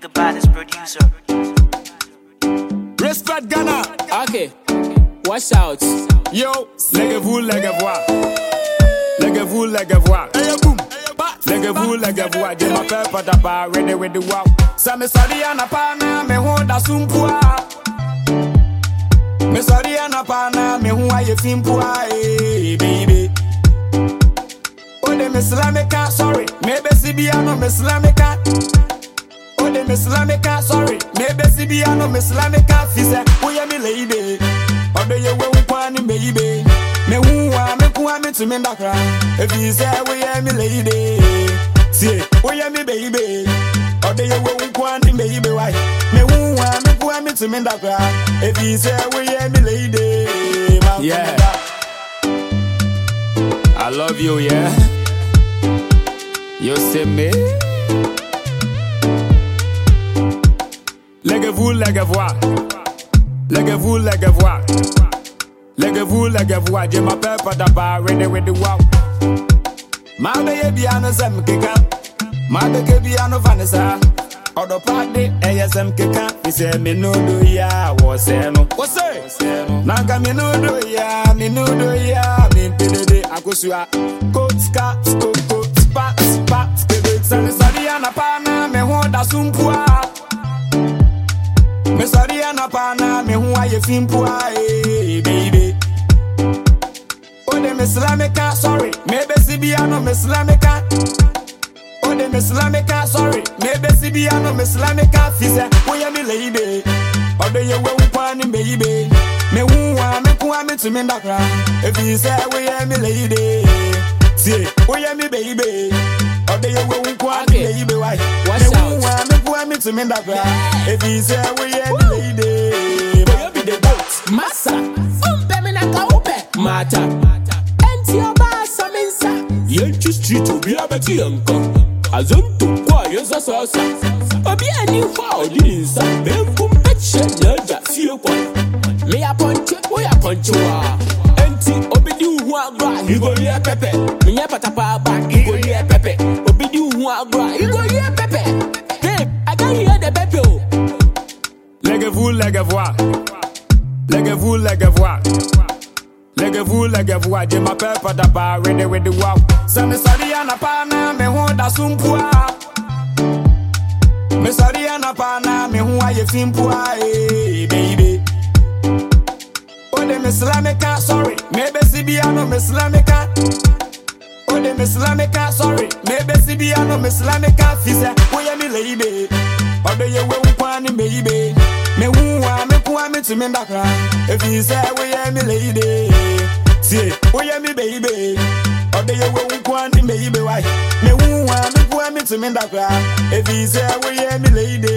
the baddest producer. Respect Ghana. Okay, watch out. Yo, lègue-vous, lègue-voi. Lègue-vous, lègue-voi. Hey, boom. Lègue-vous, lègue-voi. Je m'appelle Patapa, ready with the wow. Ça me sorry à pana, me honda sumpua. Me sorry à pana, me honda ye fimpua, baby. Oh, de me slameka, sorry. Maybe Sibiano, me slameka. Oh, de me slameka, sorry. Maybe Sibiano, me slameka. Fisa, oh, yeah, me lady. Oh, do you want me, baby? Me want me to me that cry. If you say, oh, yeah, me lady. See, oh, yeah, me baby. Oh, do you want me, baby? Why? Me want me to me that cry. If you say, oh, yeah, me lady. Yeah. I love you, yeah. You see me? Lègue-vous, lègue-voi. Lègue-vous, lègue-voi. Lègue-vous, lègue-voi. Je m'appelle Patapa, ready with the wow. Ma beye biano sem keka. Ma beke biano Vanessa. Odo party, ASM keka. Mi se mi no do ya, what's no. What's it? Nanka mi no do ya, mi no do ya. Mi pidede akusua. Coat, scarf, coat, spat, skebe. Sani sari anapana, me honda sumpua. Me sorry anapana, me who ye fimpua, baby. Oh, de me slameka, sorry. Maybe Sibiano, me slameka. Oh, de me slameka, sorry. Maybe Sibiano, me slameka. Fisa, oh, yeah, me lady. Oh, do you want me, baby? Me want me to me that cry. If you say, oh, yeah, me lady. See, oh, yeah, me baby. Oh, do you want me, baby? Why? Watch out. Me to me that cry. If you say we are the lady, boy, be the boat. Massa, me na kaupe. Mata, enti obasa minsa. Yenchi street obi abeti yanka. Azonto kwa yesa sasa. Obi ani fa odinsa. Benkum peche nyaja fie kwa. Me a punch, we a punch wa. Enti obi di uhu agba. Igo ye pepe. Me nye Patapa back. Igo ye pepe. Obi di uhu agba. Igo ye pepe. I can hear the baby. Lègue-vous, lègue-voi. Lègue-vous, lègue-voi. Lègue-vous, lègue-voi. Je m'appelle Patapa, ready with the wow. Ça me sorry anapana, me honda sumpua. Me sorry anapana, me honda ye fimpua, baby. Oh, de me slameka, sorry. Maybe Sibiano, me slameka. Oh, de me slameka, sorry. Maybe Sibiano, me slameka. Fisa, oh, yeah, me lady. Oh, do you want me, baby? Me want me to me that cry. If you say, oh, yeah, me lady. See, oh, yeah, me baby. Oh, do you want me, baby? Why? Me want me to me that cry. If you say, oh, yeah, me lady.